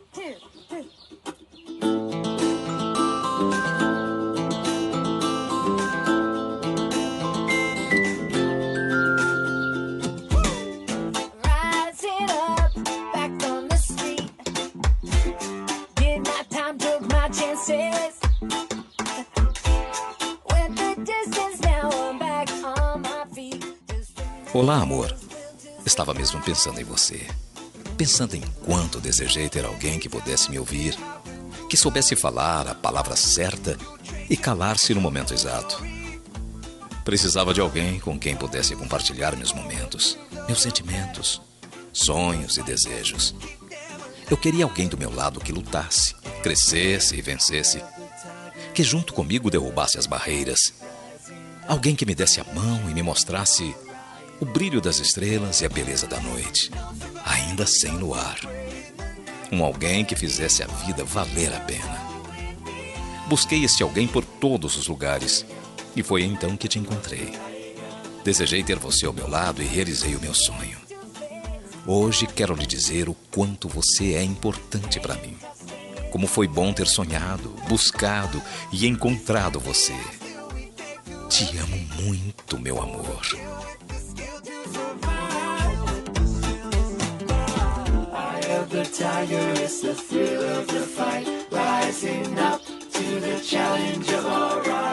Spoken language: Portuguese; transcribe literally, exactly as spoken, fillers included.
Olá, amor. Estava mesmo pensando em você. Pensando em quanto desejei ter alguém que pudesse me ouvir, que soubesse falar a palavra certa e calar-se no momento exato. Precisava de alguém com quem pudesse compartilhar meus momentos, meus sentimentos, sonhos e desejos. Eu queria alguém do meu lado que lutasse, crescesse e vencesse, que junto comigo derrubasse as barreiras. Alguém que me desse a mão e me mostrasse o brilho das estrelas e a beleza da noite, ainda sem luar. Um alguém que fizesse a vida valer a pena. Busquei este alguém por todos os lugares e foi então que te encontrei. Desejei ter você ao meu lado e realizei o meu sonho. Hoje quero lhe dizer o quanto você é importante para mim. Como foi bom ter sonhado, buscado e encontrado você. Te amo muito, meu amor. The tiger is the thrill of the fight, rising up to the challenge of our right.